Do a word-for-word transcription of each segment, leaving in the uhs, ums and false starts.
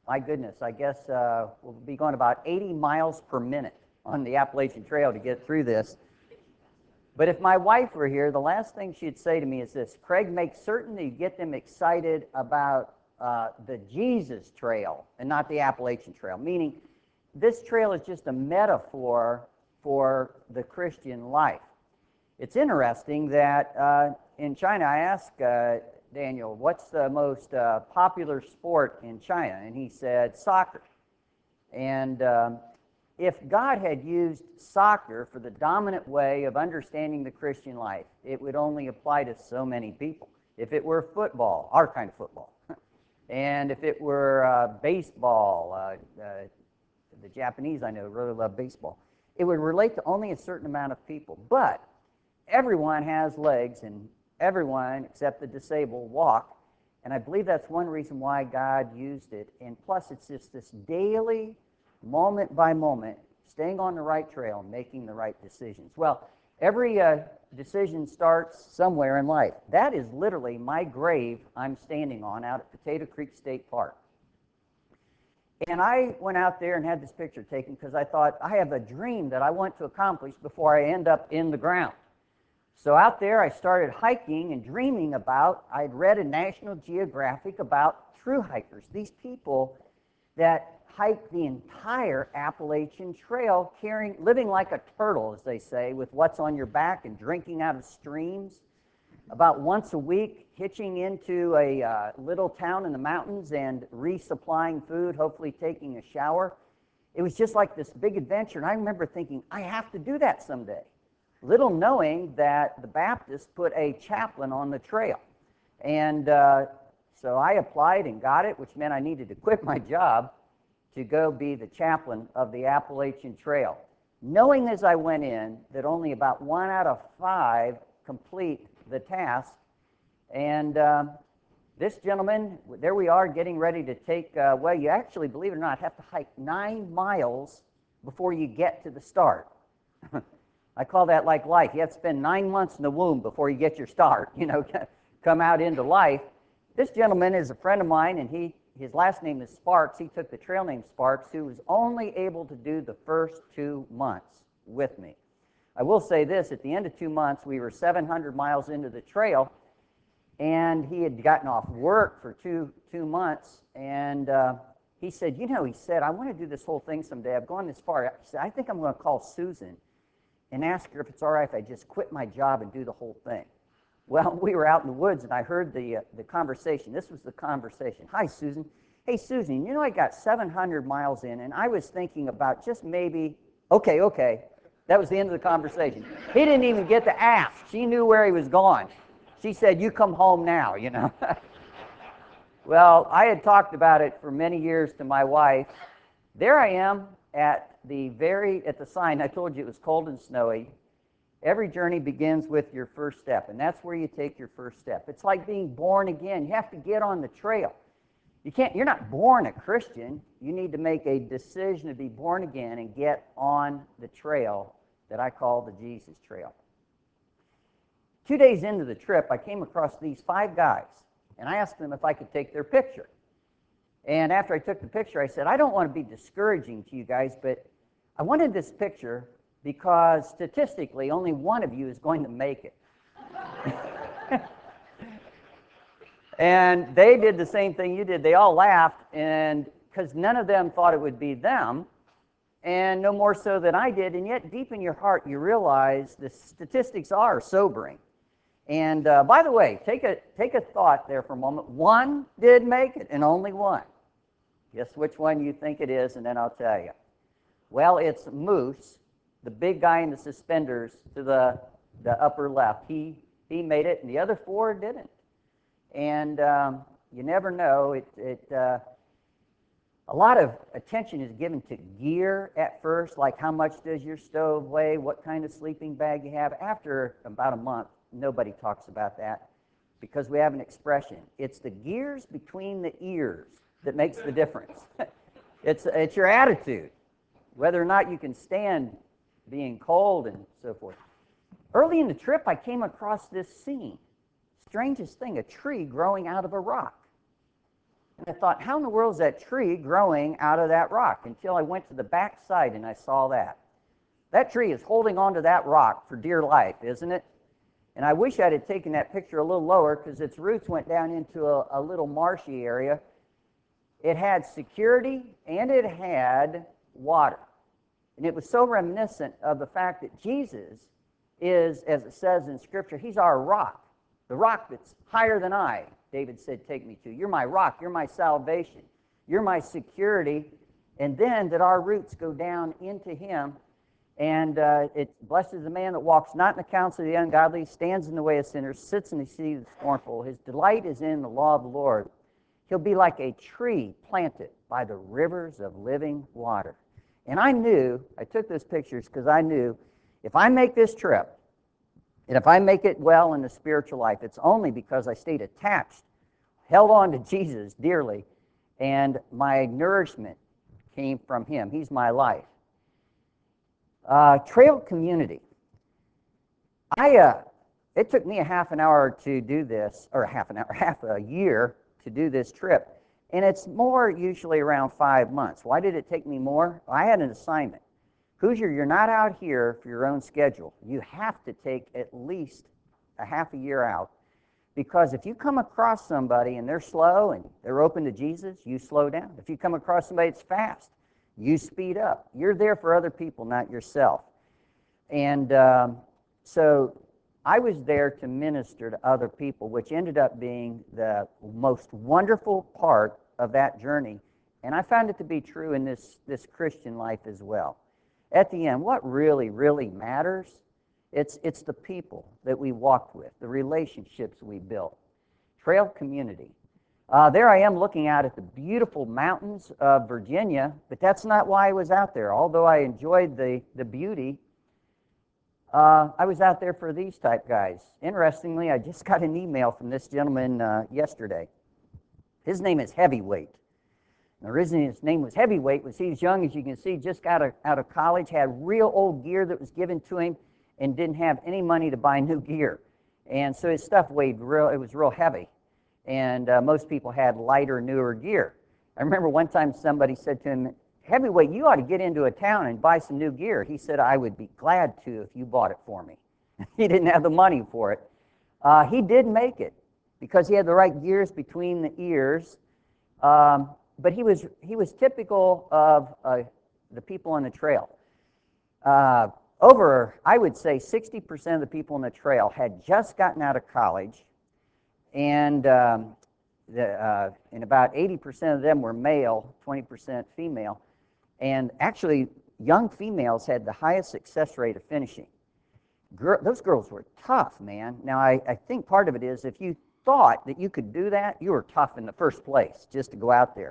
my goodness, I guess uh, we'll be going about eighty miles per minute on the Appalachian Trail to get through this. But if my wife were here, the last thing she'd say to me is this: Craig, make certain that you get them excited about uh, the Jesus Trail and not the Appalachian Trail, meaning this trail is just a metaphor for the Christian life. It's interesting that uh, in China, I asked uh, Daniel, what's the most uh, popular sport in China? And he said, soccer. And um, if God had used soccer for the dominant way of understanding the Christian life, it would only apply to so many people. If it were football, our kind of football, and if it were uh, baseball, uh, uh, the Japanese I know really love baseball, it would relate to only a certain amount of people. But everyone has legs, and everyone except the disabled walk, and I believe that's one reason why God used it. And plus, it's just this daily, moment by moment, staying on the right trail, making the right decisions. Well, every uh, decision starts somewhere in life. That is literally my grave I'm standing on out at Potato Creek State Park. And I went out there and had this picture taken because I thought, I have a dream that I want to accomplish before I end up in the ground. So out there I started hiking and dreaming about, I'd read in National Geographic about thru hikers, these people that hike the entire Appalachian Trail, carrying, living like a turtle, as they say, with what's on your back and drinking out of streams. About once a week, hitching into a uh, little town in the mountains and resupplying food, hopefully taking a shower. It was just like this big adventure, and I remember thinking, I have to do that someday. Little knowing that the Baptists put a chaplain on the trail. And uh, so I applied and got it, which meant I needed to quit my job to go be the chaplain of the Appalachian Trail, knowing as I went in that only about one out of five complete the task. And um, this gentleman, there we are getting ready to take, uh, well, you actually, believe it or not, have to hike nine miles before you get to the start. I call that like life. You have to spend nine months in the womb before you get your start, you know, come out into life. This gentleman is a friend of mine, and he, his last name is Sparks. He took the trail name Sparks, who was only able to do the first two months with me. I will say this, at the end of two months, we were seven hundred miles into the trail, and he had gotten off work for two, two months, and uh, he said, you know, he said, I want to do this whole thing someday. I've gone this far. He said, I think I'm going to call Susan and ask her if it's all right if I just quit my job and do the whole thing. Well, we were out in the woods, and I heard the, uh, the conversation. This was the conversation. Hi, Susan. Hey, Susan, you know, I got seven hundred miles in, and I was thinking about just maybe, okay, okay. That was the end of the conversation. He didn't even get to ask. She knew where he was going. She said, you come home now, you know. Well, I had talked about it for many years to my wife. There I am at the very, at the sign. I told you it was cold and snowy. Every journey begins with your first step, and that's where you take your first step. It's like being born again. You have to get on the trail. You can't, you're not born a Christian. You need to make a decision to be born again and get on the trail that I call the Jesus Trail. Two days into the trip, I came across these five guys, and I asked them if I could take their picture. And after I took the picture, I said, I don't want to be discouraging to you guys, but I wanted this picture because statistically, only one of you is going to make it. And they did the same thing you did. They all laughed, and because none of them thought it would be them, and no more so than I did, and yet deep in your heart you realize the statistics are sobering. And uh, by the way, take a, take a thought there for a moment. One did make it, and only one. Guess which one you think it is, and then I'll tell you. Well, it's Moose, the big guy in the suspenders to the, the upper left. He, he made it, and the other four didn't. And um, you never know. It, it, uh, a lot of attention is given to gear at first, like how much does your stove weigh, what kind of sleeping bag you have. After about a month, nobody talks about that because we have an expression. It's the gears between the ears that makes the difference. it's, it's your attitude, whether or not you can stand being cold and so forth. Early in the trip, I came across this scene. Strangest thing, a tree growing out of a rock. And I thought, how in the world is that tree growing out of that rock? Until I went to the back side and I saw that. That tree is holding onto that rock for dear life, isn't it? And I wish I had taken that picture a little lower because its roots went down into a, a little marshy area. It had security and it had water. And it was so reminiscent of the fact that Jesus is, as it says in Scripture, he's our rock. The rock that's higher than I, David said, take me to. You're my rock. You're my salvation. You're my security. And then that our roots go down into him. And uh, it blesses the man that walks not in the counsel of the ungodly, stands in the way of sinners, sits in the seat of the scornful. His delight is in the law of the Lord. He'll be like a tree planted by the rivers of living water. And I knew, I took those pictures because I knew if I make this trip, and if I make it well in the spiritual life, it's only because I stayed attached, held on to Jesus dearly, and my nourishment came from him. He's my life. Uh, trail community. I uh, it took me a half an hour to do this, or half an hour, half a year to do this trip, and it's more usually around five months. Why did it take me more? I had an assignment. Hoosier, you're not out here for your own schedule. You have to take at least a half a year out, because if you come across somebody and they're slow and they're open to Jesus, you slow down. If you come across somebody that's fast, you speed up. You're there for other people, not yourself. And um, so I was there to minister to other people, which ended up being the most wonderful part of that journey. And I found it to be true in this, this Christian life as well. At the end, what really, really matters, it's, it's the people that we walked with, the relationships we built. Trail community. Uh, there I am looking out at the beautiful mountains of Virginia, but that's not why I was out there. Although I enjoyed the, the beauty, uh, I was out there for these type guys. Interestingly, I just got an email from this gentleman uh, yesterday. His name is Heavyweight. And the reason his name was Heavyweight was he was young, as you can see, just got out of, out of college, had real old gear that was given to him, and didn't have any money to buy new gear. And so his stuff weighed real, it was real heavy. And uh, most people had lighter, newer gear. I remember one time somebody said to him, Heavyweight, you ought to get into a town and buy some new gear. He said, I would be glad to if you bought it for me. He didn't have the money for it. Uh, he did make it because he had the right gears between the ears. Um, but he was, he was typical of uh, the people on the trail. Uh, over, I would say, sixty percent of the people on the trail had just gotten out of college. And, um, the, uh, and about eighty percent of them were male, twenty percent female. And actually, young females had the highest success rate of finishing. Girl, those girls were tough, man. Now, I, I think part of it is if you thought that you could do that, you were tough in the first place, just to go out there.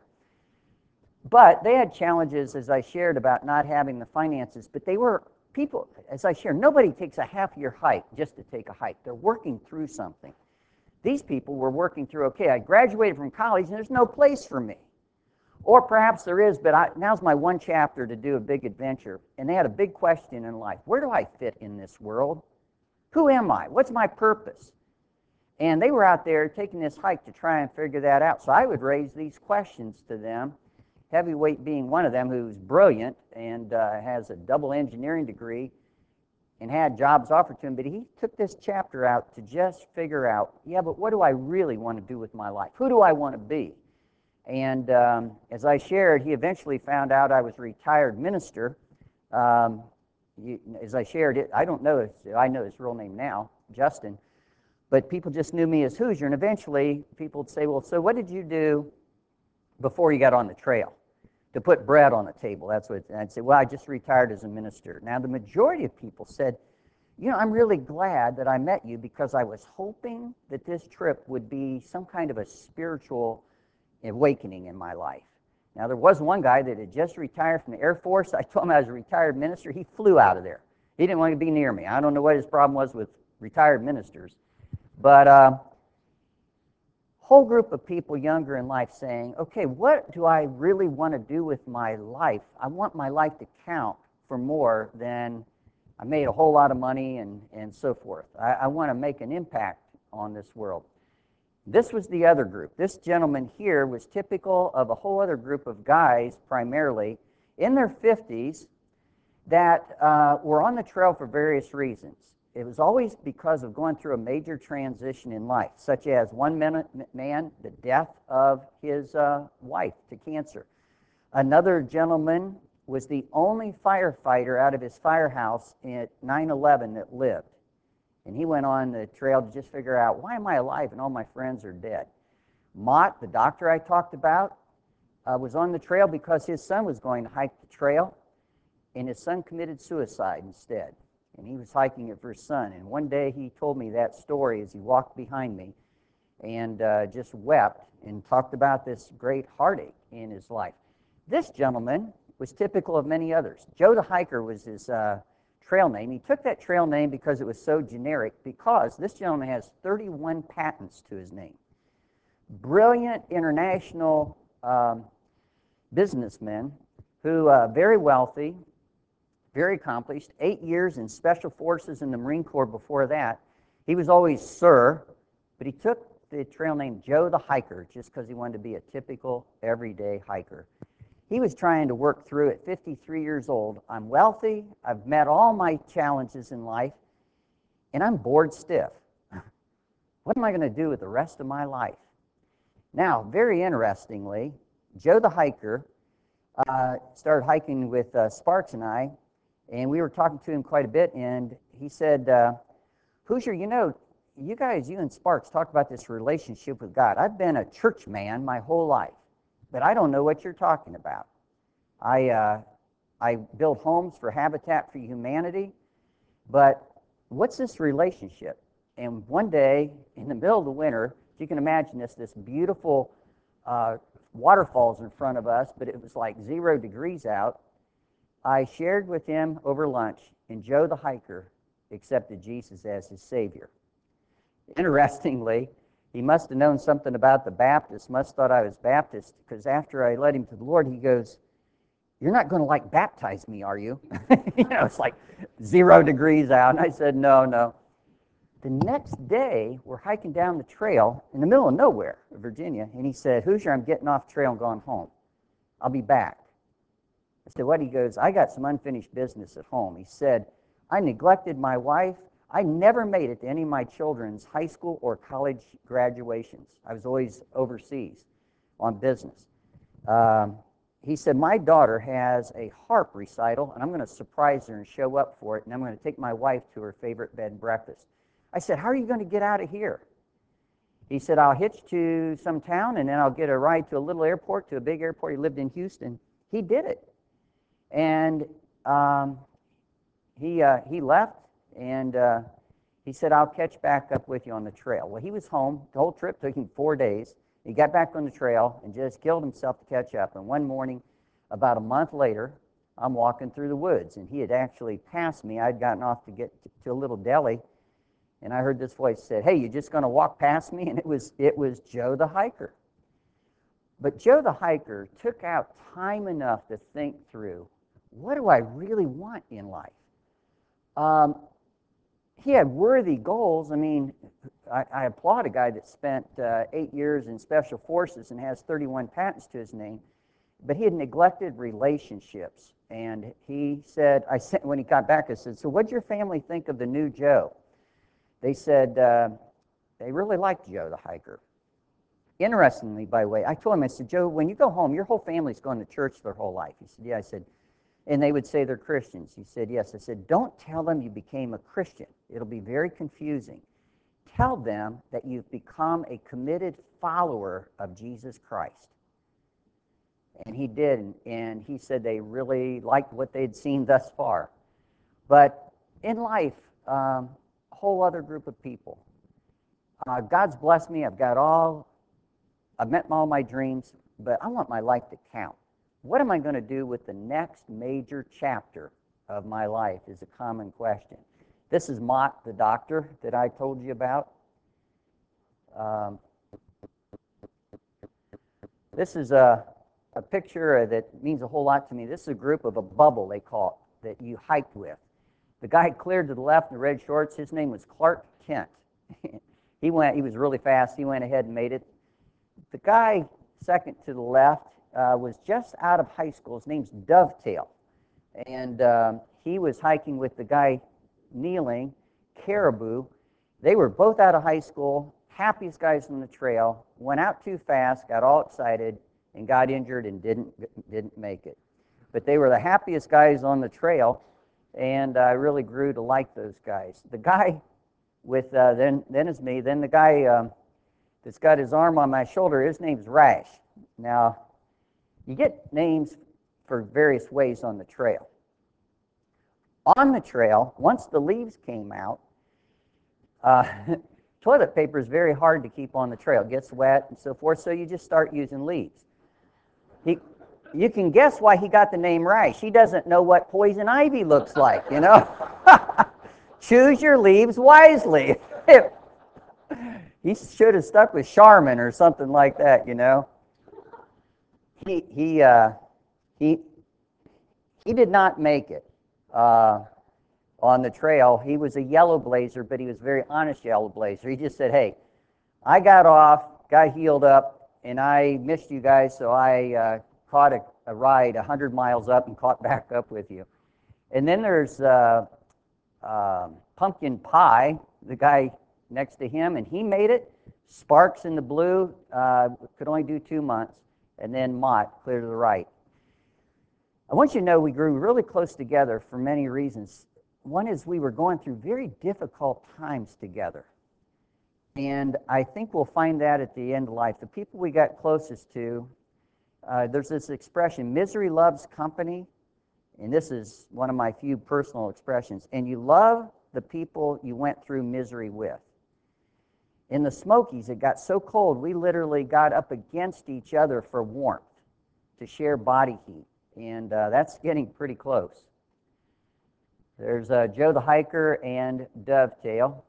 But they had challenges, as I shared, about not having the finances. But they were people, as I shared, nobody takes a half-year hike just to take a hike. They're working through something. These people were working through, okay, I graduated from college and there's no place for me. Or perhaps there is, but I, now's my one chapter to do a big adventure. And they had a big question in life. Where do I fit in this world? Who am I? What's my purpose? And they were out there taking this hike to try and figure that out. So I would raise these questions to them, Heavyweight being one of them, who's brilliant and uh, has a double engineering degree and had jobs offered to him, but he took this chapter out to just figure out, yeah, but what do I really want to do with my life? Who do I want to be? And um, as I shared, he eventually found out I was a retired minister. Um, you, as I shared it, I don't know, his, I know his real name now, Justin, but people just knew me as Hoosier, and eventually people would say, well, so what did you do before you got on the trail to put bread on the table? That's what, and I'd say, well, I just retired as a minister. Now, the majority of people said, you know, I'm really glad that I met you because I was hoping that this trip would be some kind of a spiritual awakening in my life. Now, there was one guy that had just retired from the Air Force. I told him I was a retired minister. He flew out of there. He didn't want to be near me. I don't know what his problem was with retired ministers. But uh, whole group of people younger in life saying, okay, what do I really want to do with my life? I want my life to count for more than I made a whole lot of money and, and so forth. I, I want to make an impact on this world. This was the other group. This gentleman here was typical of a whole other group of guys, primarily in their fifties, that uh, were on the trail for various reasons. It was always because of going through a major transition in life, such as one man, the death of his uh, wife to cancer. Another gentleman was the only firefighter out of his firehouse at nine eleven that lived. And he went on the trail to just figure out, why am I alive and all my friends are dead? Mott, the doctor I talked about, uh, was on the trail because his son was going to hike the trail, and his son committed suicide instead. And he was hiking it for his son. And one day he told me that story as he walked behind me and uh, just wept and talked about this great heartache in his life. This gentleman was typical of many others. Joe the Hiker was his uh, trail name. He took that trail name because it was so generic, because this gentleman has thirty-one patents to his name. Brilliant international um, businessman who, uh, very wealthy, very accomplished, eight years in Special Forces in the Marine Corps before that. He was always Sir, but he took the trail name Joe the Hiker just because he wanted to be a typical, everyday hiker. He was trying to work through at fifty-three years old. I'm wealthy, I've met all my challenges in life, and I'm bored stiff. What am I going to do with the rest of my life? Now, very interestingly, Joe the Hiker uh, started hiking with uh, Sparks and I, and we were talking to him quite a bit, and he said, uh, Hoosier, you know, you guys, you and Sparks, talk about this relationship with God. I've been a church man my whole life, but I don't know what you're talking about. I, uh, I build homes for Habitat for Humanity, but what's this relationship? And one day, in the middle of the winter, you can imagine this, this beautiful uh, waterfalls in front of us, but it was like zero degrees out. I shared with him over lunch, and Joe the Hiker accepted Jesus as his Savior. Interestingly, he must have known something about the Baptists, must have thought I was Baptist, because after I led him to the Lord, he goes, "You're not going to like baptize me, are you?" You know, it's like zero degrees out. And I said, no, no. The next day, we're hiking down the trail in the middle of nowhere, Virginia, and he said, "Hoosier, I'm getting off trail and going home. I'll be back." I said, "What?" He goes, "I got some unfinished business at home." He said, "I neglected my wife. I never made it to any of my children's high school or college graduations. I was always overseas on business." Um, he said, "My daughter has a harp recital, and I'm going to surprise her and show up for it, and I'm going to take my wife to her favorite bed and breakfast." I said, "How are you going to get out of here?" He said, "I'll hitch to some town, and then I'll get a ride to a little airport, to a big airport." He lived in Houston. He did it. And um, he, uh, he left, and uh, he said, "I'll catch back up with you on the trail." Well, he was home. The whole trip took him four days. He got back on the trail and just killed himself to catch up. And one morning, about a month later, I'm walking through the woods, and he had actually passed me. I'd gotten off to get to a little deli, and I heard this voice said, "Hey, you just going to walk past me?" And it was, it was Joe the Hiker. But Joe the Hiker took out time enough to think through, what do I really want in life? Um, he had worthy goals. I mean, I, I applaud a guy that spent uh, eight years in Special Forces and has thirty-one patents to his name, but he had neglected relationships. And he said, I said, when he got back, I said, "So what'd your family think of the new Joe?" They said uh, they really liked Joe the Hiker. Interestingly, by the way, I told him, I said, "Joe, when you go home, your whole family's going to church their whole life." He said, "Yeah." I said, "And they would say they're Christians." He said, "Yes." I said, "Don't tell them you became a Christian. It'll be very confusing. Tell them that you've become a committed follower of Jesus Christ." And he did, and he said they really liked what they'd seen thus far. But in life, um, a whole other group of people. Uh, God's blessed me. I've got all, I've met all my dreams, but I want my life to count. What am I going to do with the next major chapter of my life is a common question. This is Mott, the doctor that I told you about. Um, this is a, a picture that means a whole lot to me. This is a group of a bubble, they call it, that you hiked with. The guy cleared to the left in the red shorts, his name was Clark Kent. he went. He was really fast. He went ahead and made it. The guy second to the left uh, was just out of high school. His name's Dovetail, and um, he was hiking with the guy kneeling, Caribou. They were both out of high school, happiest guys on the trail. Went out too fast, got all excited, and got injured and didn't didn't make it. But they were the happiest guys on the trail, and I really grew to like those guys. The guy with uh, then then is me. Then the guy um, that's got his arm on my shoulder, his name's Rash. Now, you get names for various ways on the trail. On the trail, once the leaves came out, uh, toilet paper is very hard to keep on the trail. It gets wet and so forth, so you just start using leaves. He, you can guess why he got the name Rash. He doesn't know what poison ivy looks like, you know? Choose your leaves wisely. He should have stuck with Charmin or something like that, you know? He, he, uh, he, he did not make it. Uh, on the trail. He was a yellow blazer, but he was a very honest yellow blazer. He just said, hey, I got off, got healed up, and I missed you guys, so I uh, caught a, a ride one hundred miles up and caught back up with you. And then there's uh, uh, Pumpkin Pie, the guy next to him, and he made it. Sparks in the blue, uh, could only do two months, and then Mott, clear to the right. I want you to know we grew really close together for many reasons. One is we were going through very difficult times together. And I think we'll find that at the end of life. The people we got closest to, uh, there's this expression, misery loves company. And this is one of my few personal expressions. And you love the people you went through misery with. In the Smokies, it got so cold, we literally got up against each other for warmth to share body heat. And uh, that's getting pretty close. There's uh, Joe the hiker and Dovetail.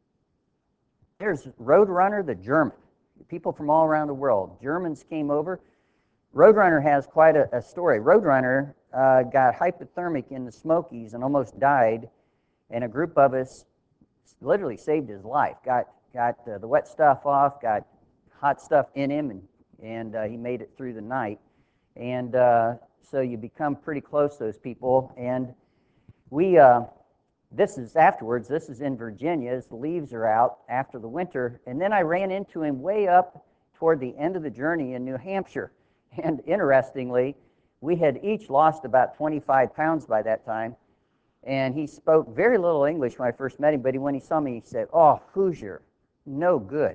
There's Roadrunner the German. People from all around the world. Germans came over. Roadrunner has quite a, a story. Roadrunner uh, got hypothermic in the Smokies and almost died, and a group of us literally saved his life. Got got uh, the wet stuff off, got hot stuff in him, and, and uh, he made it through the night. And uh, so you become pretty close to those people, and We, uh, this is afterwards, this is in Virginia, as the leaves are out after the winter, and then I ran into him way up toward the end of the journey in New Hampshire. And interestingly, we had each lost about twenty-five pounds by that time, and he spoke very little English when I first met him, but he, when he saw me, he said, oh, Hoosier, no good,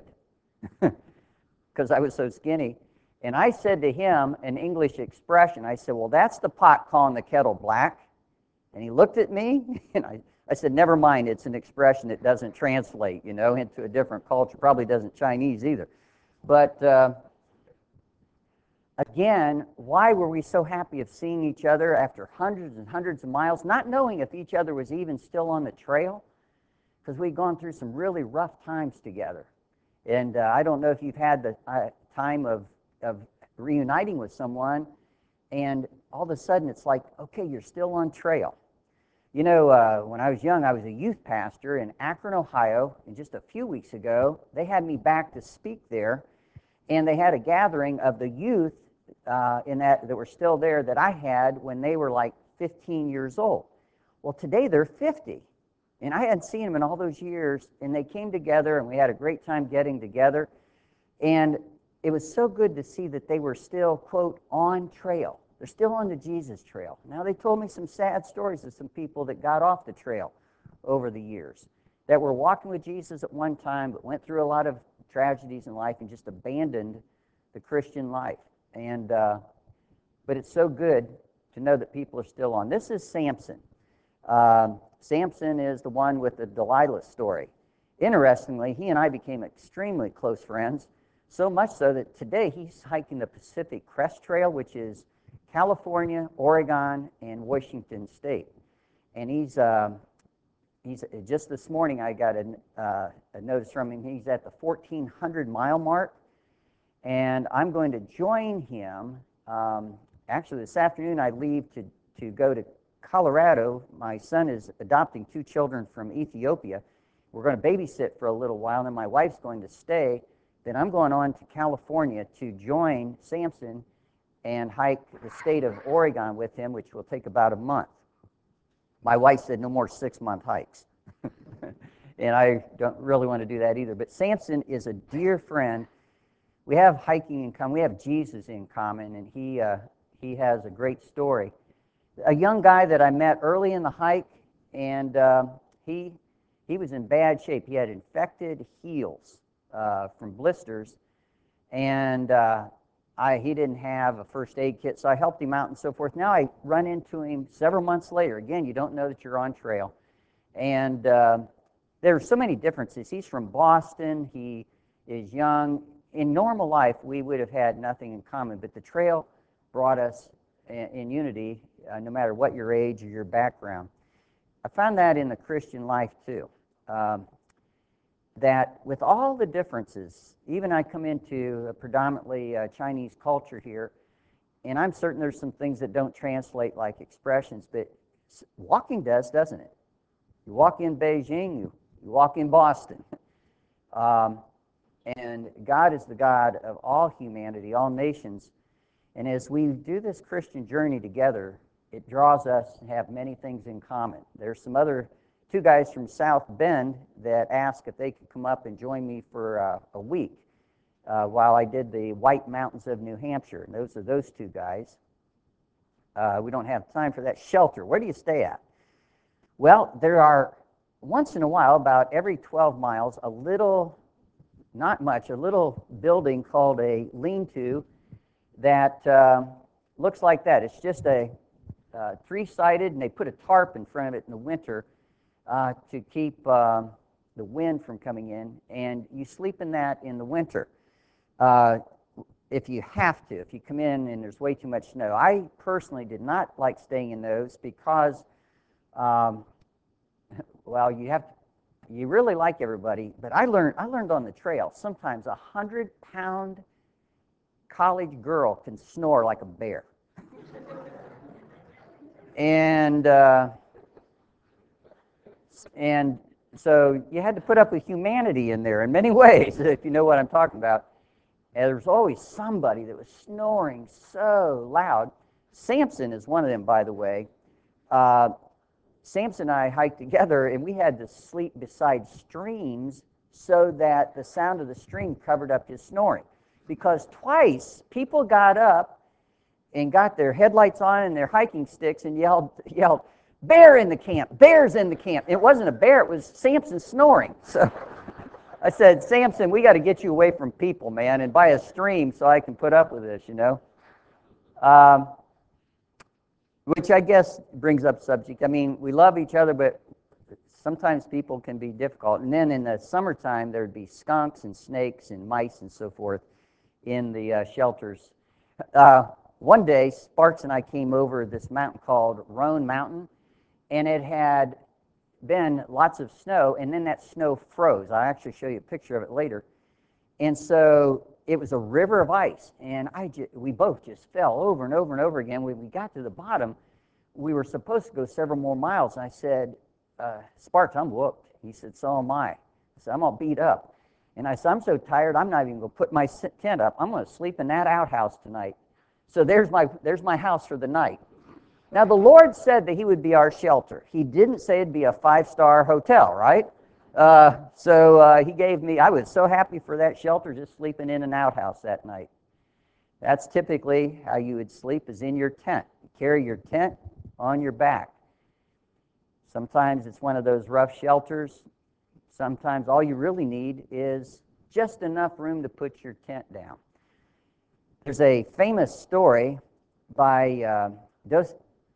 because I was so skinny. And I said to him an English expression. I said, well, that's the pot calling the kettle black. And he looked at me, and I, I said, never mind, it's an expression that doesn't translate, you know, into a different culture. Probably doesn't Chinese either. But uh, again, why were we so happy of seeing each other after hundreds and hundreds of miles, not knowing if each other was even still on the trail? Because we'd gone through some really rough times together. And uh, I don't know if you've had the uh, time of, of reuniting with someone, and all of a sudden it's like, okay, you're still on trail. You know, uh, when I was young, I was a youth pastor in Akron, Ohio, and just a few weeks ago, they had me back to speak there, and they had a gathering of the youth uh, in that that were still there that I had when they were like fifteen years old. Well, today they're fifty, and I hadn't seen them in all those years, and they came together, and we had a great time getting together, and it was so good to see that they were still, quote, on trail. They're still on the Jesus trail. Now, they told me some sad stories of some people that got off the trail over the years, that were walking with Jesus at one time, but went through a lot of tragedies in life and just abandoned the Christian life. And uh, but it's so good to know that people are still on. This is Samson. Um, Samson is the one with the Delilah story. Interestingly, he and I became extremely close friends, so much so that today he's hiking the Pacific Crest Trail, which is California, Oregon, and Washington State. And he's, uh, he's just this morning I got a, uh, a notice from him. He's at the fourteen hundred mile mark, and I'm going to join him. Um, actually, this afternoon I leave to, to go to Colorado. My son is adopting two children from Ethiopia. we're going to babysit for a little while, and then my wife's going to stay. Then I'm going on to California to join Samson and hike the state of Oregon with him, which will take about a month. My wife said no more six-month hikes. And I don't really want to do that either. But Samson is a dear friend. We have hiking in common. We have Jesus in common, and he, uh, he has a great story. A young guy that I met early in the hike, and uh, he, he was in bad shape. He had infected heels uh, from blisters, and uh, I, he didn't have a first aid kit, so I helped him out and so forth. Now I run into him several months later. Again, you don't know that you're on trail. And uh, there are so many differences. He's from Boston. He is young. In normal life, we would have had nothing in common, but the trail brought us in, in unity, uh, no matter what your age or your background. I found that in the Christian life, too. Um, that with all the differences, even I come into a predominantly uh, Chinese culture here, and I'm certain there's some things that don't translate like expressions, but walking does, doesn't it? You walk in Beijing, you, you walk in Boston. um, and God is the God of all humanity, all nations. And as we do this Christian journey together, it draws us to have many things in common. There's some other two guys from South Bend that asked if they could come up and join me for uh, a week uh, while I did the White Mountains of New Hampshire. And those are those two guys. Uh, we don't have time for that. Shelter, where do you stay at? Well, there are, once in a while, about every twelve miles, a little, not much, a little building called a lean-to that uh, looks like that. It's just a uh, three-sided, and they put a tarp in front of it in the winter uh, to keep uh, the wind from coming in, and you sleep in that in the winter. Uh, if you have to, if you come in and there's way too much snow. I personally did not like staying in those because Um, well, you have to, you really like everybody, but I learned I learned on the trail. Sometimes a hundred pound college girl can snore like a bear, and uh, and so you had to put up with humanity in there in many ways, if you know what I'm talking about. And there was always somebody that was snoring so loud. Samson is one of them, by the way. Uh, Samson and I hiked together, and we had to sleep beside streams so that the sound of the stream covered up his snoring. Because twice, people got up and got their headlights on and their hiking sticks and yelled, yelled, "Bear in the camp! Bear's in the camp!" It wasn't a bear, it was Samson snoring. So I said, "Samson, we got to get you away from people, man, and by a stream so I can put up with this, you know?" Um, Which I guess brings up subject. I mean, we love each other, but sometimes people can be difficult. And then in the summertime, there'd be skunks and snakes and mice and so forth in the uh, shelters. Uh, one day, Sparks and I came over this mountain called Roan Mountain, and it had been lots of snow, and then that snow froze. I'll actually show you a picture of it later. And so it was a river of ice, and I just, we both just fell over and over and over again. When we got to the bottom, we were supposed to go several more miles, and I said, uh, "Sparks, I'm whooped." He said, "So am I." I said, "I'm all beat up." And I said, "I'm so tired, I'm not even going to put my tent up. I'm going to sleep in that outhouse tonight." So there's my, there's my house for the night. Now, the Lord said that he would be our shelter. He didn't say it'd be a five-star hotel, right? Uh, so uh, he gave me, I was so happy for that shelter, just sleeping in an outhouse that night. That's typically how you would sleep, is in your tent. You carry your tent on your back. Sometimes it's one of those rough shelters. Sometimes all you really need is just enough room to put your tent down. There's a famous story by uh, Dos-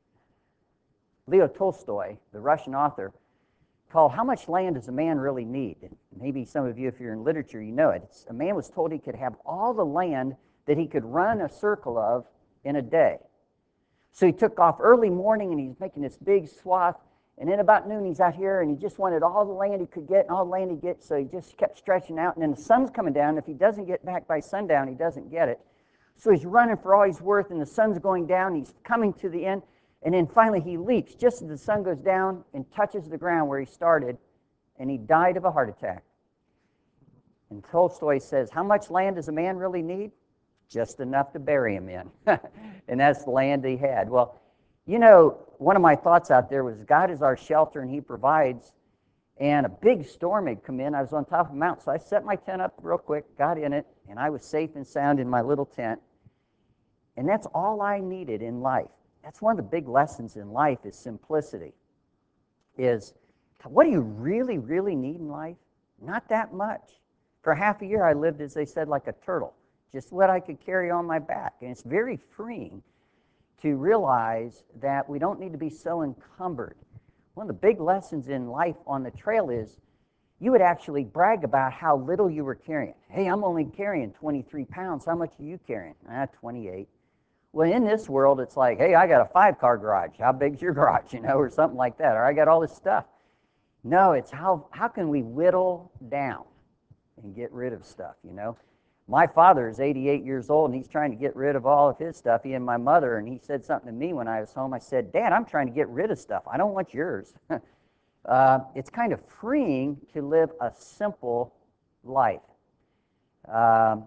Leo Tolstoy, the Russian author, called "How Much Land Does a Man Really Need?" And maybe some of you, if you're in literature, you know it. It's, a man was told he could have all the land that he could run a circle of in a day. So he took off early morning, and he's making this big swath, and then about noon he's out here, and he just wanted all the land he could get and all the land he get, so he just kept stretching out, and then the sun's coming down, and if he doesn't get back by sundown, he doesn't get it. So he's running for all he's worth, and the sun's going down, he's coming to the end, and then finally he leaps just as the sun goes down and touches the ground where he started, and he died of a heart attack. And Tolstoy says, how much land does a man really need? Just enough to bury him in. And that's the land he had. Well, you know, one of my thoughts out there was God is our shelter and he provides. And a big storm had come in. I was on top of a mountain, so I set my tent up real quick, got in it, and I was safe and sound in my little tent. And that's all I needed in life. That's one of the big lessons in life is simplicity. Is what do you really, really need in life? Not that much. For half a year, I lived, as they said, like a turtle, just what I could carry on my back. And it's very freeing to realize that we don't need to be so encumbered. One of the big lessons in life on the trail is you would actually brag about how little you were carrying. Hey, I'm only carrying twenty-three pounds. How much are you carrying? Ah, twenty-eight. Well, in this world, it's like, hey, I got a five-car garage. How big's your garage, you know, or something like that. Or I got all this stuff. No, it's how, how can we whittle down and get rid of stuff, you know? My father is eighty-eight years old, and he's trying to get rid of all of his stuff, he and my mother, and he said something to me when I was home. I said, Dad, I'm trying to get rid of stuff. I don't want yours. uh, it's kind of freeing to live a simple life. Um,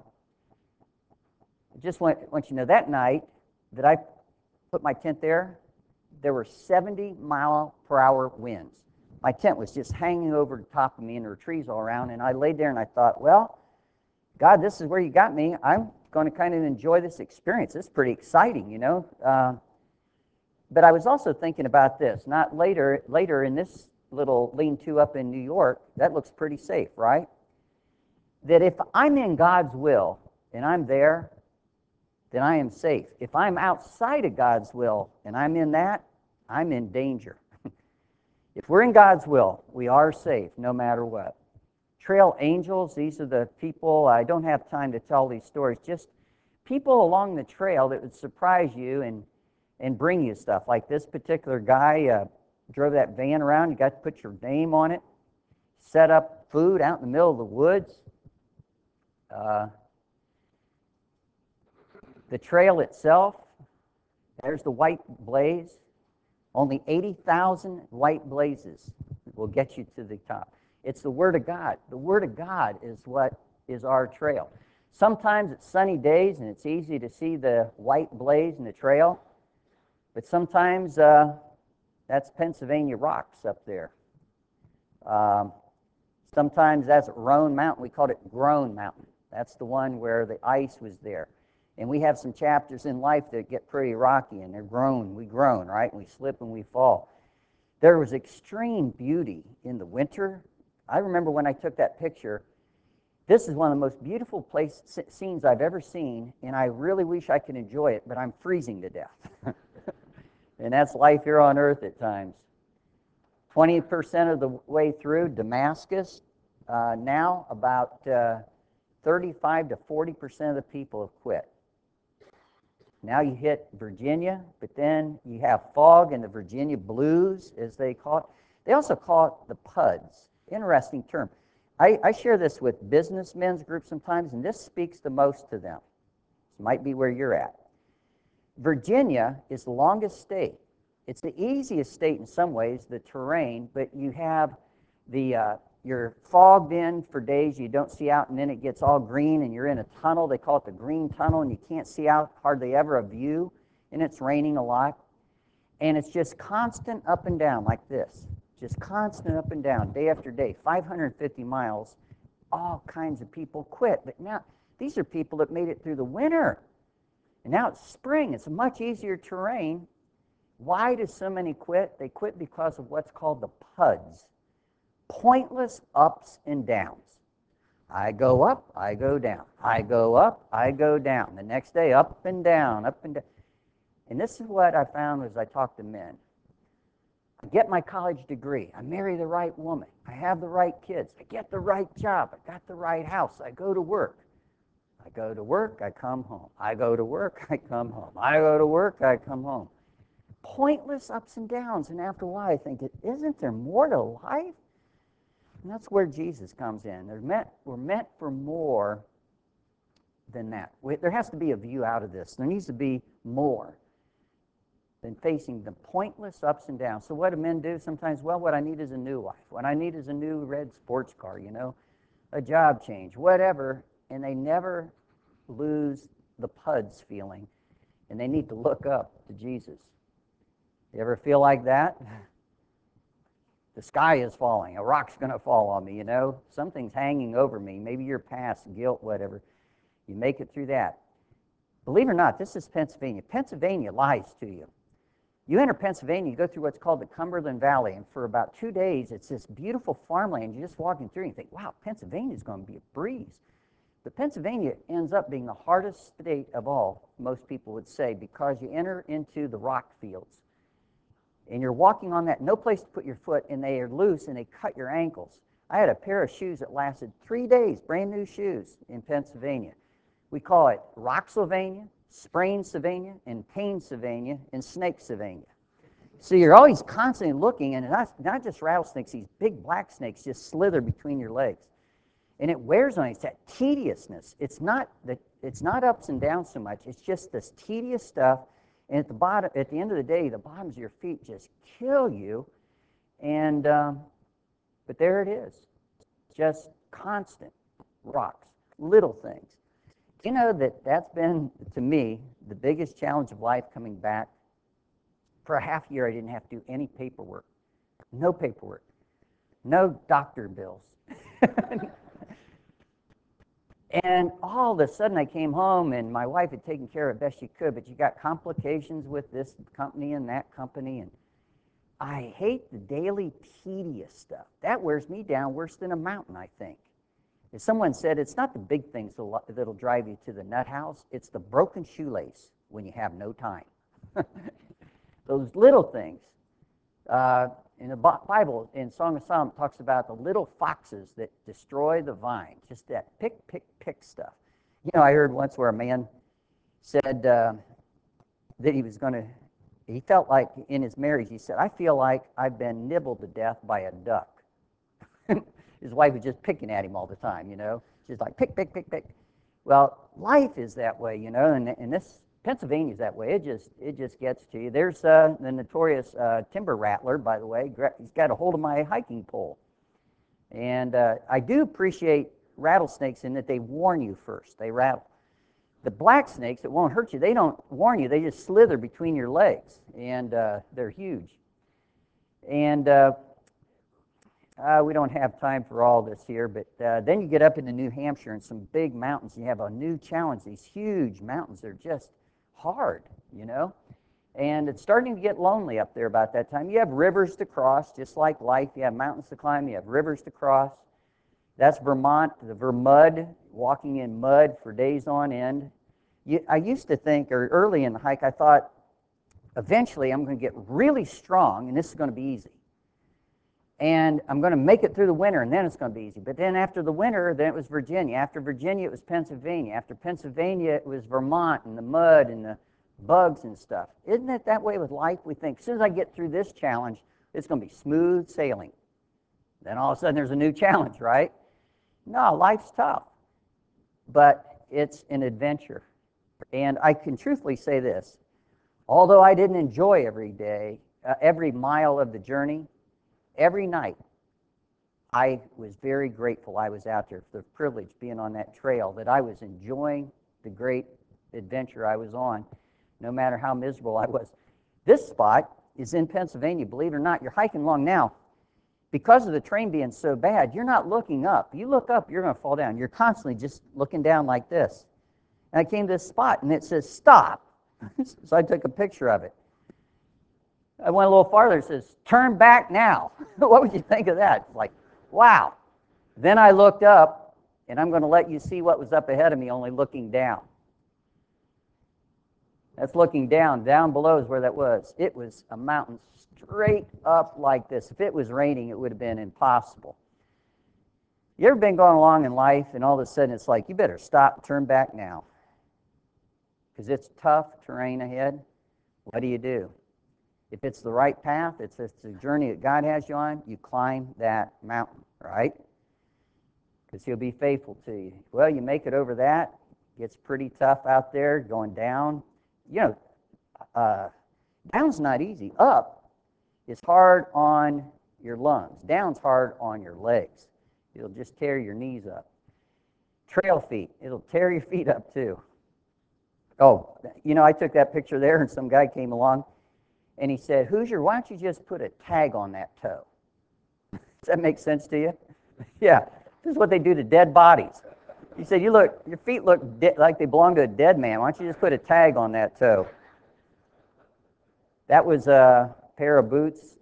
just want, want you to know, that night that I put my tent there, there were seventy mile per hour winds. My tent was just hanging over the top of me, and there were trees all around, and I laid there and I thought, well, God, this is where you got me. I'm going to kind of enjoy this experience. It's pretty exciting, you know. Uh, but I was also thinking about this. Not later, later in this little lean-to up in New York, that looks pretty safe, right? That if I'm in God's will and I'm there, then I am safe. If I'm outside of God's will and I'm in that, I'm in danger. If we're in God's will, we are safe no matter what. Trail angels, these are the people, I don't have time to tell these stories, just people along the trail that would surprise you and, and bring you stuff. Like this particular guy uh, drove that van around, you got to put your name on it, set up food out in the middle of the woods. Uh, the trail itself, there's the white blaze. Only eighty thousand white blazes will get you to the top. It's the Word of God. The Word of God is what is our trail. Sometimes it's sunny days and it's easy to see the white blaze in the trail, but sometimes uh, that's Pennsylvania rocks up there. Um, sometimes that's Roan Mountain. We called it Groan Mountain. That's the one where the ice was there. And we have some chapters in life that get pretty rocky, and they're grown. We groan, right? We slip and we fall. There was extreme beauty in the winter. I remember when I took that picture, this is one of the most beautiful place, scenes I've ever seen, and I really wish I could enjoy it, but I'm freezing to death. And that's life here on earth at times. twenty percent of the way through Damascus, uh, now about uh, thirty-five to forty percent of the people have quit. Now you hit Virginia, but then you have fog and the Virginia blues, as they call it. They also call it the P U Ds. Interesting term. I, I share this with businessmen's groups sometimes, and this speaks the most to them. This might be where you're at. Virginia is the longest state. It's the easiest state in some ways, the terrain, but you have the uh, you're fogged in for days, you don't see out, and then it gets all green, and you're in a tunnel. They call it the green tunnel, and you can't see out hardly ever a view, and it's raining a lot. And it's just constant up and down like this, just constant up and down, day after day, five hundred fifty miles. All kinds of people quit, but now these are people that made it through the winter. And now it's spring, it's a much easier terrain. Why do so many quit? They quit because of what's called the P U Ds. Pointless ups and downs. I go up, I go down. I go up, I go down. The next day, up and down, up and down. And this is what I found as I talk to men. I get my college degree. I marry the right woman. I have the right kids. I get the right job. I got the right house. I go to work. I go to work, I come home. I go to work, I come home. I go to work, I come home. Pointless ups and downs. And after a while, I think, isn't there more to life? And that's where Jesus comes in. They're meant, we're meant for more than that. We, there has to be a view out of this. There needs to be more. than facing the pointless ups and downs. So what do men do sometimes? Well, what I need is a new wife. What I need is a new red sports car, you know, a job change, whatever. And they never lose the P U D S feeling. And they need to look up to Jesus. You ever feel like that? The sky is falling. A rock's going to fall on me, you know. Something's hanging over me. Maybe your past, guilt, whatever. You make it through that. Believe it or not, this is Pennsylvania. Pennsylvania lies to you. You enter Pennsylvania, you go through what's called the Cumberland Valley, and for about two days, it's this beautiful farmland. You're just walking through, and you think, wow, Pennsylvania's going to be a breeze. But Pennsylvania ends up being the hardest state of all, most people would say, because you enter into the rock fields. And you're walking on that, no place to put your foot, and they are loose, and they cut your ankles. I had a pair of shoes that lasted three days, brand new shoes in Pennsylvania. We call it Rocksylvania, Sprainsylvania, and Painsylvania, and Snakesylvania. So you're always constantly looking, and not, not just rattlesnakes, these big black snakes just slither between your legs. And it wears on you. It's that tediousness. It's not, the, it's not ups and downs so much. It's just this tedious stuff. And at the bottom, at the end of the day, the bottoms of your feet just kill you. And um, but there it is, just constant rocks, little things. Do you know that that's been, to me, the biggest challenge of life coming back? For a half year, I didn't have to do any paperwork. No paperwork. No doctor bills. And all of a sudden, I came home, and my wife had taken care of it best she could, but you got complications with this company and that company, and I hate the daily tedious stuff. That wears me down worse than a mountain, I think. As someone said, it's not the big things that'll drive you to the nut house. It's the broken shoelace when you have no time. Those little things. Uh, in the Bible, in Song of Solomon, it talks about the little foxes that destroy the vine. Just that pick, pick, pick stuff. You know, I heard once where a man said uh, that he was going to, he felt like in his marriage, he said, I feel like I've been nibbled to death by a duck. His wife was just picking at him all the time, you know. She's like, pick, pick, pick, pick. Well, life is that way, you know, and, and this, Pennsylvania's that way. It just it just gets to you. There's uh, the notorious uh, timber rattler, by the way. He's got a hold of my hiking pole. And uh, I do appreciate rattlesnakes in that they warn you first. They rattle. The black snakes that won't hurt you, they don't warn you. They just slither between your legs, and uh, they're huge. And uh, uh, we don't have time for all this here, but uh, then you get up into New Hampshire and some big mountains. You have a new challenge. These huge mountains, they're just hard, you know. And it's starting to get lonely up there about that time. You have rivers to cross, just like life. You have mountains to climb. You have rivers to cross. That's Vermont, the Vermud, walking in mud for days on end. You, I used to think, or early in the hike, I thought, eventually I'm going to get really strong, and this is going to be easy. And I'm going to make it through the winter, and then it's going to be easy. But then after the winter, then it was Virginia. After Virginia, it was Pennsylvania. After Pennsylvania, it was Vermont and the mud and the bugs and stuff. Isn't it that way with life? We think, as soon as I get through this challenge, it's going to be smooth sailing. Then all of a sudden, there's a new challenge, right? No, life's tough. But it's an adventure. And I can truthfully say this. Although I didn't enjoy every day, uh, every mile of the journey, every night, I was very grateful I was out there for the privilege being on that trail, that I was enjoying the great adventure I was on, no matter how miserable I was. This spot is in Pennsylvania, believe it or not. You're hiking along now. Because of the terrain being so bad, you're not looking up. You look up, you're going to fall down. You're constantly just looking down like this. And I came to this spot, and it says, stop. So I took a picture of it. I went a little farther. It says, turn back now. What would you think of that? It's like, wow. Then I looked up, and I'm going to let you see what was up ahead of me, only looking down. That's looking down. Down below is where that was. It was a mountain straight up like this. If it was raining, it would have been impossible. You ever been going along in life, and all of a sudden it's like, you better stop, turn back now. Because it's tough terrain ahead. What do you do? If it's the right path, it's, it's the journey that God has you on, you climb that mountain, right? Because he'll be faithful to you. Well, you make it over that. It gets pretty tough out there, going down. You know, uh, Down's not easy. Up is hard on your lungs. Down's hard on your legs. It'll just tear your knees up. Trail feet, it'll tear your feet up too. Oh, you know, I took that picture there and some guy came along and he said, Hoosier, why don't you just put a tag on that toe? Does that make sense to you? Yeah, this is what they do to dead bodies. He said, you look, your feet look de- like they belong to a dead man. Why don't you just put a tag on that toe? That was a pair of boots.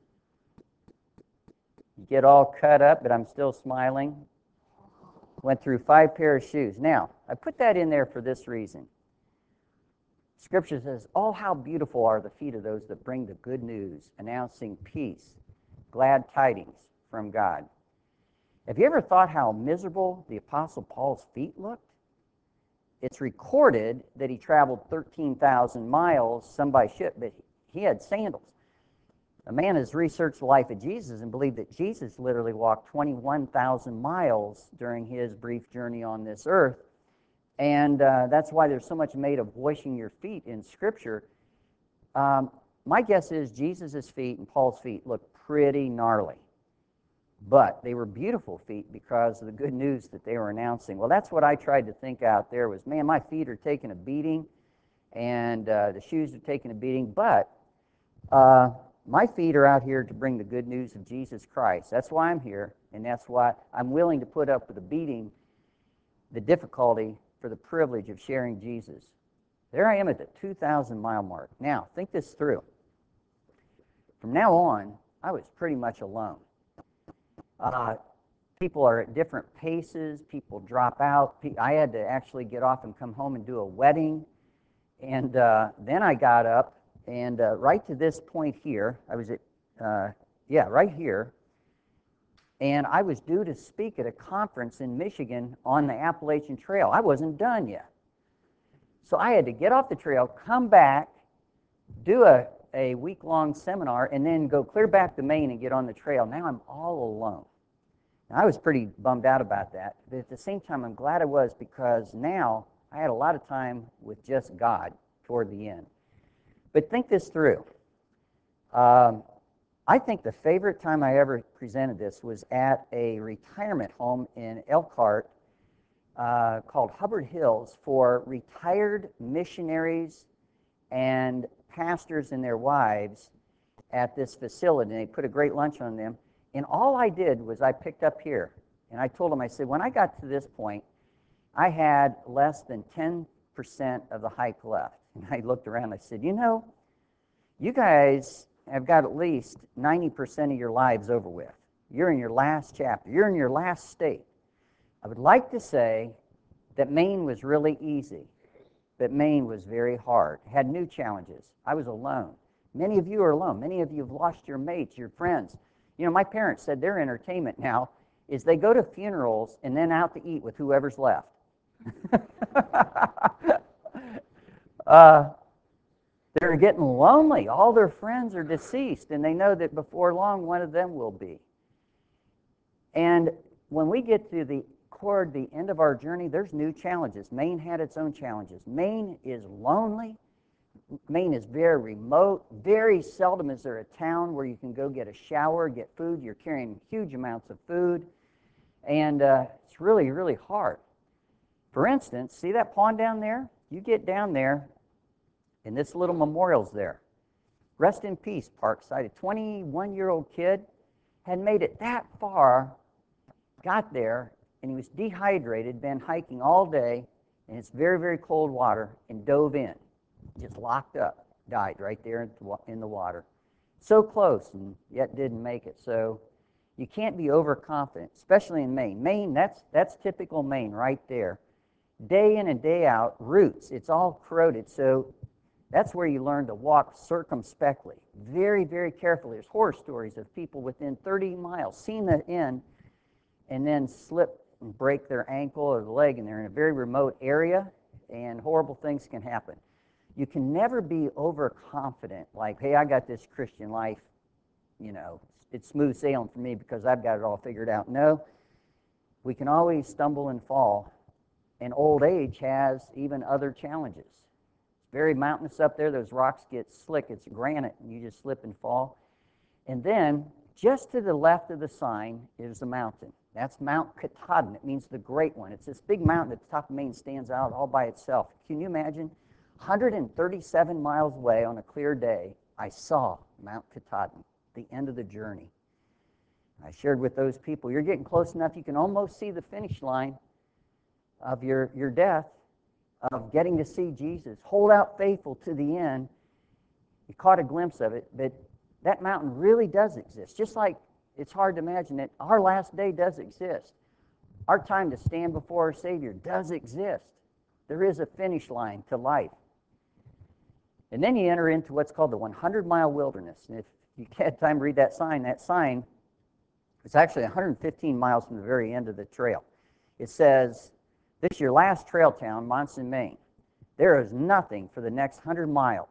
You get all cut up, but I'm still smiling. Went through five pair of shoes. Now, I put that in there for this reason. Scripture says, oh, how beautiful are the feet of those that bring the good news, announcing peace, glad tidings from God. Have you ever thought how miserable the Apostle Paul's feet looked? It's recorded that he traveled thirteen thousand miles, some by ship, but he had sandals. A man has researched the life of Jesus and believed that Jesus literally walked twenty-one thousand miles during his brief journey on this earth. And uh, that's why there's so much made of washing your feet in Scripture. Um, my guess is Jesus' feet and Paul's feet looked pretty gnarly. But they were beautiful feet because of the good news that they were announcing. Well, that's what I tried to think out there was, man, my feet are taking a beating, and uh, the shoes are taking a beating, but uh, my feet are out here to bring the good news of Jesus Christ. That's why I'm here, and that's why I'm willing to put up with the beating, the difficulty, for the privilege of sharing Jesus. There I am at the two thousand mile mark. Now, think this through. From now on, I was pretty much alone. Uh, people are at different paces. People drop out. I had to actually get off and come home and do a wedding. And uh, then I got up, and uh, right to this point here, I was at, uh, yeah, right here, and I was due to speak at a conference in Michigan on the Appalachian Trail. I wasn't done yet. So I had to get off the trail, come back, do a, a week-long seminar, and then go clear back to Maine and get on the trail. Now I'm all alone. And I was pretty bummed out about that, but at the same time, I'm glad I was, because now I had a lot of time with just God toward the end. But think this through. Um, I think the favorite time I ever presented this was at a retirement home in Elkhart uh, called Hubbard Hills for retired missionaries and pastors and their wives at this facility. And they put a great lunch on them. And all I did was I picked up here, and I told them, I said, when I got to this point, I had less than ten percent of the hike left. And I looked around and I said, you know, you guys have got at least ninety percent of your lives over with. You're in your last chapter. You're in your last state. I would like to say that Maine was really easy, but Maine was very hard, had new challenges. I was alone. Many of you are alone. Many of you have lost your mates, your friends. You know, my parents said their entertainment now is they go to funerals and then out to eat with whoever's left. uh, they're getting lonely. All their friends are deceased, and they know that before long one of them will be. And when we get to the toward the end of our journey, there's new challenges. Maine had its own challenges. Maine is lonely. Maine is very remote. Very seldom is there a town where you can go get a shower, get food. You're carrying huge amounts of food, and uh, it's really, really hard. For instance, see that pond down there? You get down there, and this little memorial's there. Rest in peace, Parkside. A twenty-one-year-old kid had made it that far, got there, and he was dehydrated, been hiking all day, and it's very, very cold water, and dove in. Just locked up, died right there in the water. So close, and yet didn't make it. So you can't be overconfident, especially in Maine. Maine, that's, that's typical Maine right there. Day in and day out, roots, it's all corroded. So that's where you learn to walk circumspectly, very, very carefully. There's horror stories of people within thirty miles, seen the end, and then slip and break their ankle or the leg, and they're in a very remote area, and horrible things can happen. You can never be overconfident, like, hey, I got this Christian life, you know, it's smooth sailing for me because I've got it all figured out. No, we can always stumble and fall, and old age has even other challenges, very mountainous up there. Those rocks get slick. It's granite, and you just slip and fall. And then, just to the left of the sign is a mountain. That's Mount Katahdin. It means the great one. It's this big mountain at the top of Maine, stands out all by itself. Can you imagine? one hundred thirty-seven miles away on a clear day, I saw Mount Katahdin, the end of the journey. I shared with those people, you're getting close enough, you can almost see the finish line of your, your death, of getting to see Jesus. Hold out faithful to the end. You caught a glimpse of it, but that mountain really does exist. Just like it's hard to imagine it, our last day does exist. Our time to stand before our Savior does exist. There is a finish line to life. And then you enter into what's called the hundred mile wilderness. And if you had time to read that sign, that sign is actually one hundred fifteen miles from the very end of the trail. It says, this is your last trail town, Monson, Maine. There is nothing for the next one hundred miles.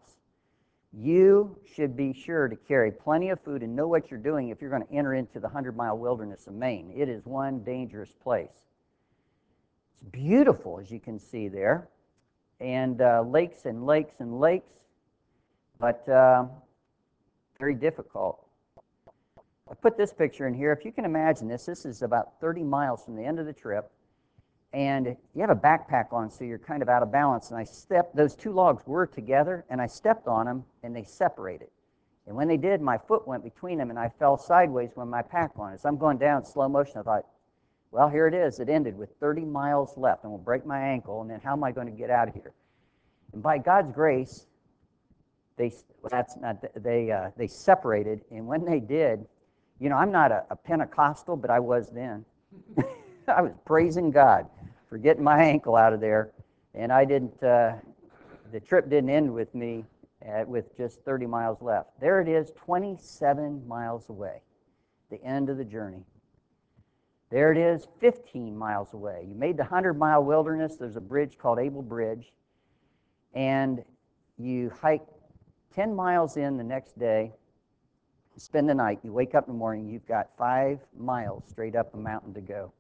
You should be sure to carry plenty of food and know what you're doing if you're going to enter into the hundred mile wilderness of Maine. It is one dangerous place. It's beautiful, as you can see there, and uh, lakes and lakes and lakes, but uh, very difficult. I put this picture in here. If you can imagine this, this is about thirty miles from the end of the trip, and you have a backpack on, so you're kind of out of balance. And I stepped, those two logs were together, and I stepped on them, and they separated. And when they did, my foot went between them, and I fell sideways with my pack on. As I'm going down slow motion, I thought, well, here it is. It ended with thirty miles left, and we'll break my ankle, and then how am I going to get out of here? And by God's grace, they well, that's not they uh, they separated, and when they did, you know, I'm not a, a Pentecostal, but I was then. I was praising God for getting my ankle out of there, and I didn't. Uh, the trip didn't end with me at, with just thirty miles left. There it is, twenty-seven miles away, the end of the journey. There it is, fifteen miles away. You made the hundred mile wilderness. There's a bridge called Able Bridge, and you hike ten miles in the next day. Spend the night. You wake up in the morning. You've got five miles straight up a mountain to go.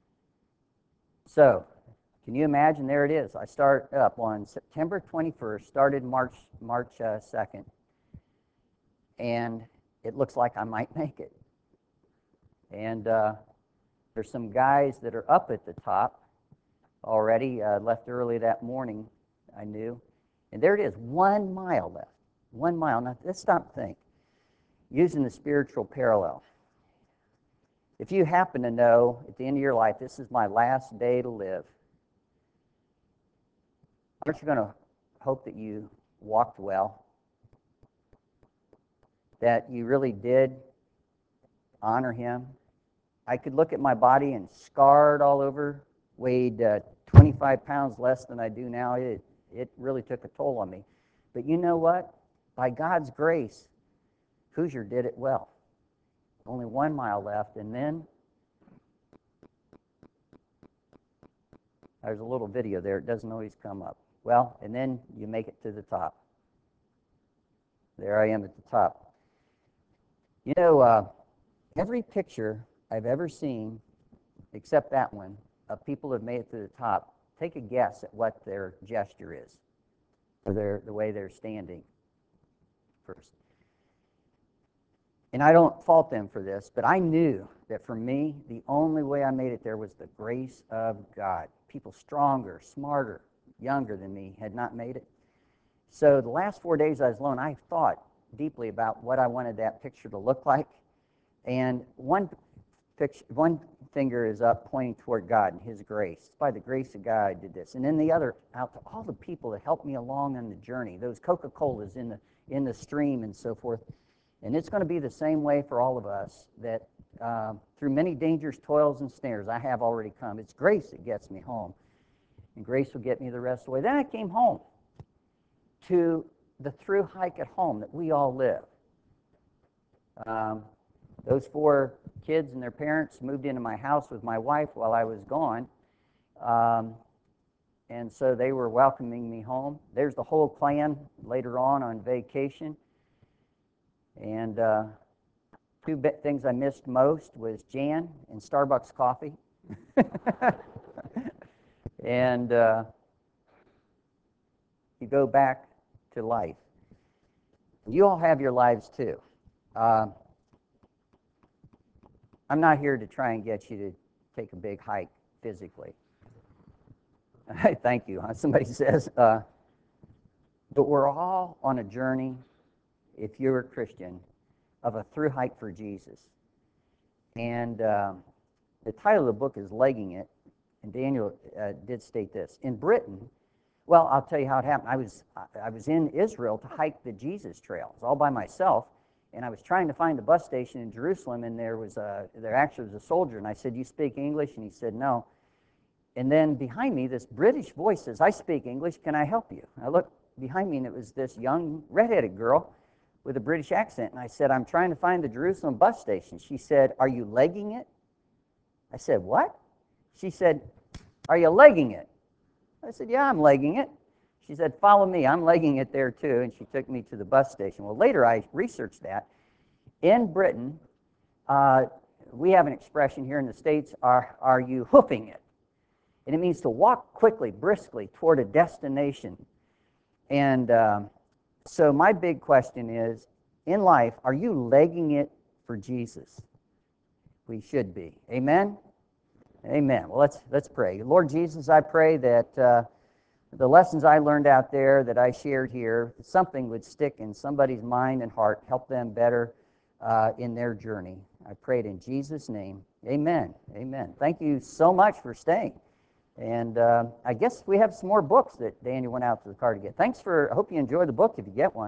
So, can you imagine? There it is. I start up on September twenty-first, started March March uh, second, and it looks like I might make it. And uh, there's some guys that are up at the top already, uh, left early that morning, I knew. And there it is, one mile left. One mile. Now, let's stop and think. Using the spiritual parallel. If you happen to know at the end of your life, this is my last day to live, aren't you going to hope that you walked well? That you really did honor Him? I could look at my body and scarred all over, weighed uh, twenty-five pounds less than I do now. It, it really took a toll on me. But you know what? By God's grace, Hoosier did it well. Only one mile left, and then there's a little video there. It doesn't always come up. Well, and then you make it to the top. There I am at the top. You know, uh, every picture I've ever seen, except that one, of people who have made it to the top, take a guess at what their gesture is, or their, the way they're standing first. And I don't fault them for this, but I knew that for me, the only way I made it there was the grace of God. People stronger, smarter, younger than me had not made it. So the last four days I was alone, I thought deeply about what I wanted that picture to look like. And one picture, one finger is up pointing toward God and His grace. It's by the grace of God I did this. And then the other out to all the people that helped me along on the journey, those Coca-Colas in the, in the stream and so forth. And it's going to be the same way for all of us, that uh, through many dangers, toils, and snares, I have already come. It's grace that gets me home, and grace will get me the rest of the way. Then I came home to the through hike at home that we all live. Um, those four kids and their parents moved into my house with my wife while I was gone, um, and so they were welcoming me home. There's the whole clan later on on vacation. And uh, two bit things I missed most was Jan and Starbucks coffee. And uh, you go back to life. You all have your lives too. Uh, I'm not here to try and get you to take a big hike physically. Thank you. Huh? Somebody says, uh, but we're all on a journey, if you're a Christian, of a through hike for Jesus. And uh, the title of the book is Legging It, and Daniel uh, did state this. In Britain, well, I'll tell you how it happened. I was I was in Israel to hike the Jesus Trail. I was all by myself, and I was trying to find the bus station in Jerusalem, and there was a there actually was a soldier, and I said, "You speak English?" And he said, "No." And then behind me, this British voice says, "I speak English. Can I help you?" I looked behind me, and it was this young redheaded girl with a British accent, and I said, "I'm trying to find the Jerusalem bus station." She said, "Are you legging it?" I said, "What?" She said, "Are you legging it?" I said, "Yeah, I'm legging it." She said, "Follow me. I'm legging it there too." And she took me to the bus station. Well, later I researched that. In Britain, uh, we have an expression here in the States, are, are you hoofing it? And it means to walk quickly, briskly toward a destination. And um, so my big question is, in life, are you legging it for Jesus? We should be. Amen? Amen. Well, let's let's pray. Lord Jesus, I pray that uh, the lessons I learned out there that I shared here, something would stick in somebody's mind and heart, help them better uh, in their journey. I pray it in Jesus' name. Amen. Amen. Thank you so much for staying. And uh, I guess we have some more books that Daniel went out to the car to get. Thanks for, I hope you enjoy the book if you get one.